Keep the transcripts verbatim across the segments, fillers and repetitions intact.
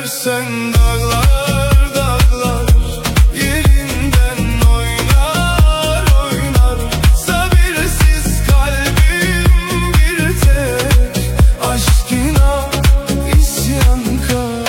İstersen dağlar dağlar yerinden oynar oynar. Sabirsiz kalbim bir tek aşkına isyankar.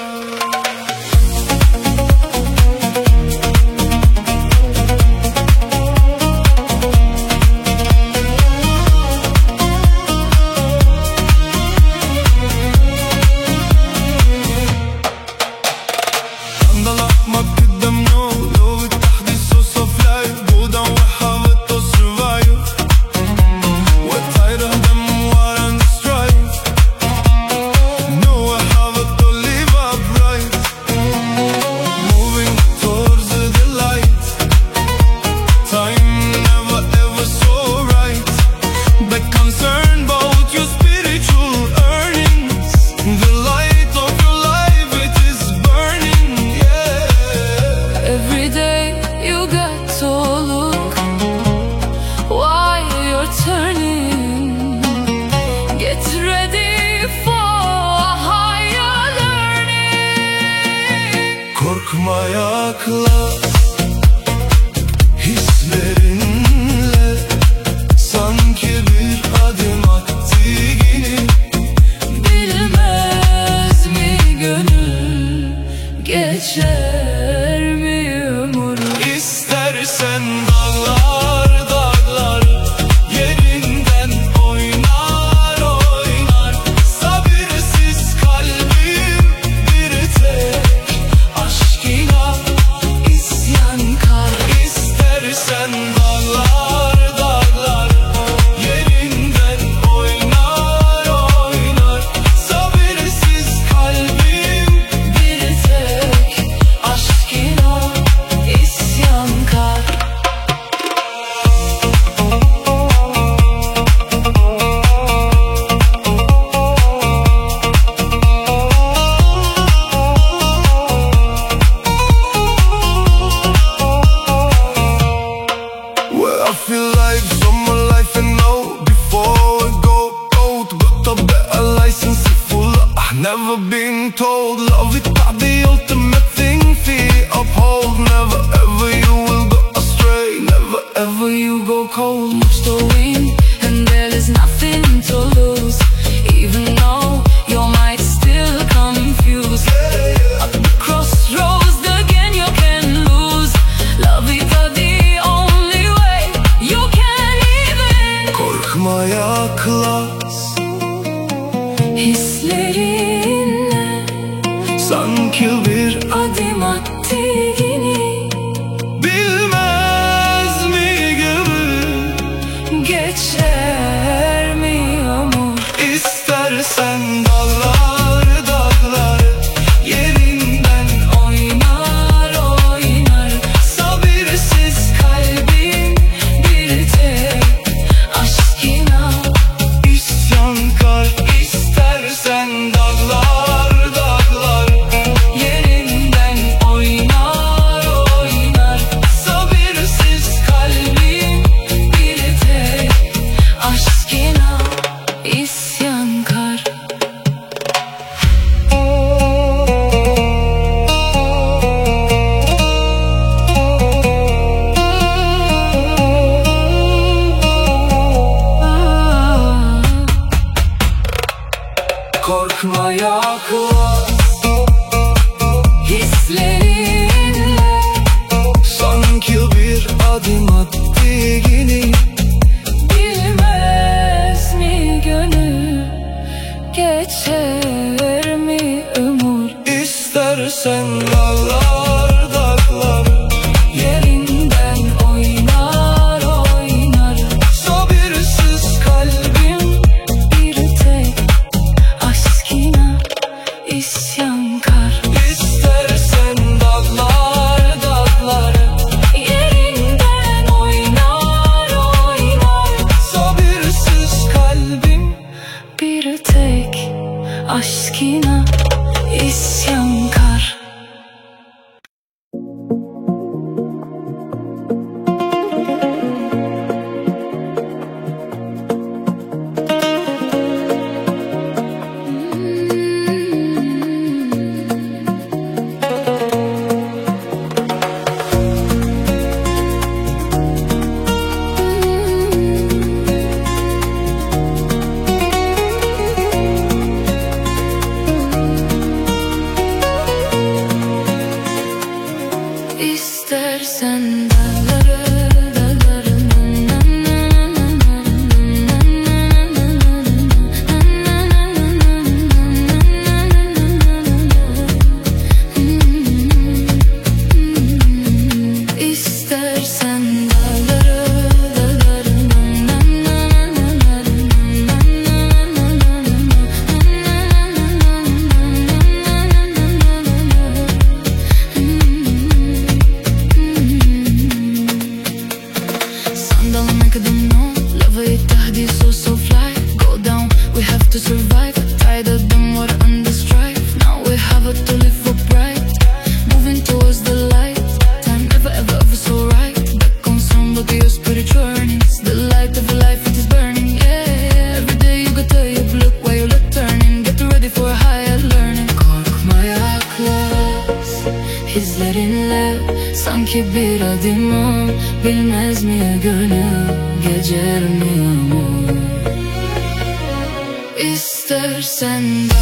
Korkma yakla hislerinle, sanki bir adım attı yine. Bilmez mi gönül, geçer mi ömür? İstersen dağlar dağlar yerinden oynar oynar. Sabirsiz kalbim bir tek aşkına isyankar. İstersen dağlar dağlar yerinden oynar oynar. Sabirsiz kalbim Bir tek aşkına isyankar. Well, I feel like summer life and know before we go out. Got a better license full. I've never been told love it got the ultimate thing for uphold. Never ever you will go astray. Never ever you go cold. Much to win and there is nothing to lose, even though you might still confuse. At the crossroads again you can lose. Love is the only way you can even. Korkma yaklas Hislerinle sanki bir adım attı yine. bilmez mi gibi. Geçer mi ömür? İstersen dağlar dağlar yerinden Oynar oynar. sabirsiz kalbim Bir tek aşkına isyankar. İstersen dağlar dağlar yerinden oynar oynar. sabirsiz kalbim Bir tek aşkına isyankar. Ah. korkma yaklas Hislerinle sanki bir adım attı yine. bilmez mi gönül, geçer mi ömür? İstersen dağlar dağlar Yerinden oynar oynar. sabirsiz kalbim Bir tek aşkına isyankar. İstersen dağlar dağlar Yerinden oynar oynar. sabirsiz kalbim Bir tek aşkına isyankar. İstersen dağları dağları İstersen dağları dağları Sandal make them know love it tahdi so so fly go down we have to survive tired of them water under strife now we have it to live upright moving towards the light time never ever ever so right back on some but your spiritual earnings the light of life it is burning yeah every day you gotta you look while you look turning get ready for a higher learning korkmaya klas izlerinle sanki bir adımım bilmez mi gönül geceler mi yağmur İstersen